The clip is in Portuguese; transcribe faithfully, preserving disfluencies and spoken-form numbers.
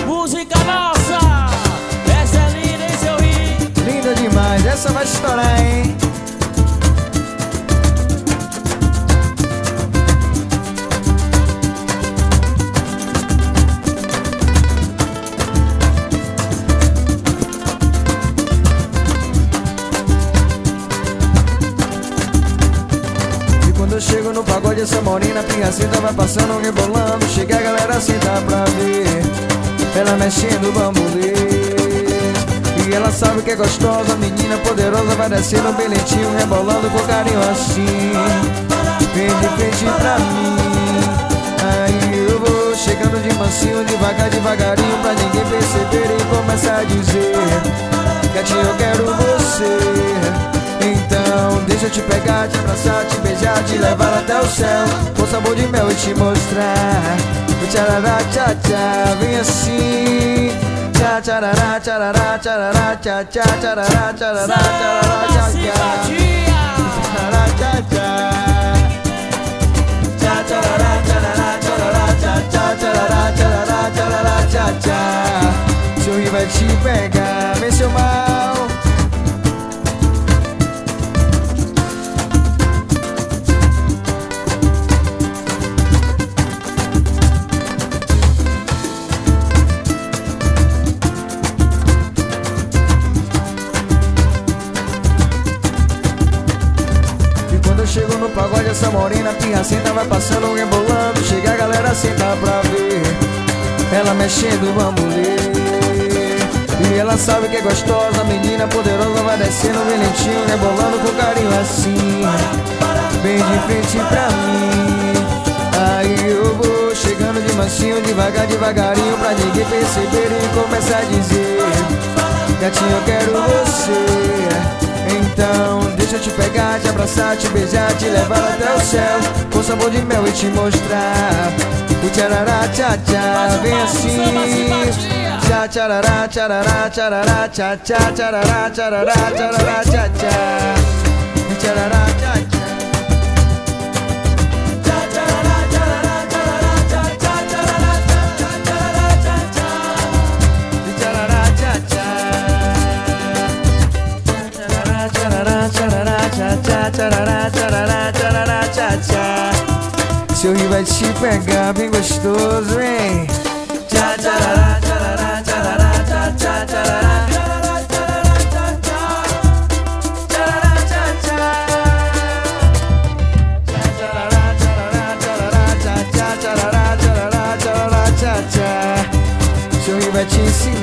música nossa. Essa é linda, hein, seu Rio? Linda demais, essa vai estourar, hein? Quando eu chego no pagode, essa morena pinhacita vai passando, rebolando. Chega a galera sentar pra ver ela mexendo o bambolê. E ela sabe que é gostosa, menina poderosa. Vai descendo bem lentinho, rebolando com carinho assim. Vem de frente pra mim. Aí eu vou chegando de mansinho, devagar, devagarinho, pra ninguém perceber. E começar a dizer: gatinho, eu quero você. Então deixa eu te pegar, te abraçar, te beijar, te levar até o céu, com sabor de mel e te mostrar o tcharará, tchá, tchá. Vem assim, tchá, tcharará, tcharará, tcharará, tchá, tchá, tcharará, tcharará, tcharará, tchá, tchá, tcharará, tchá, tchá, tchá, tcharará, tcharará, tcharará, tchá, tchá, tcharará, tcharará, tcharará, tchá, tchá. Seu rio vai te pegar, vem seu mal. Chego no pagode, essa morena pirracenta vai passando, rebolando. Chega a galera sentar pra ver ela mexendo o bambolê. E ela sabe que é gostosa, menina poderosa. Vai descendo bem lentinho, rebolando com carinho assim. Bem de frente pra mim. Aí eu vou chegando de mansinho, devagar, devagarinho, pra ninguém perceber. E começar a dizer: gatinho, eu quero você. Então deixa eu te pegar, te abraçar, te beijar, te levar até o céu, com sabor de mel e te mostrar o tcharará, tchá, tchá. Vem assim, tchá, tcharará, tcharará, tcharará, tchá, tchá, tcharará, tcharará, tcharará, tchá, tchá, tcharará, tchá, tchá. Tcharará, tcharará, tcharará, tchá, tchá. Seu rio vai te pegar bem gostoso, hein? Tchá, tcharará, tcharará, tcharará, tchá, tchá, tcharará, tcharará, tcharará, tchá, tchá. Tcharará, tcharará, tcharará, tchá, tchá, tcharará, tcharará, tcharará, tchá, tchá. Seu rio vai te ensinar.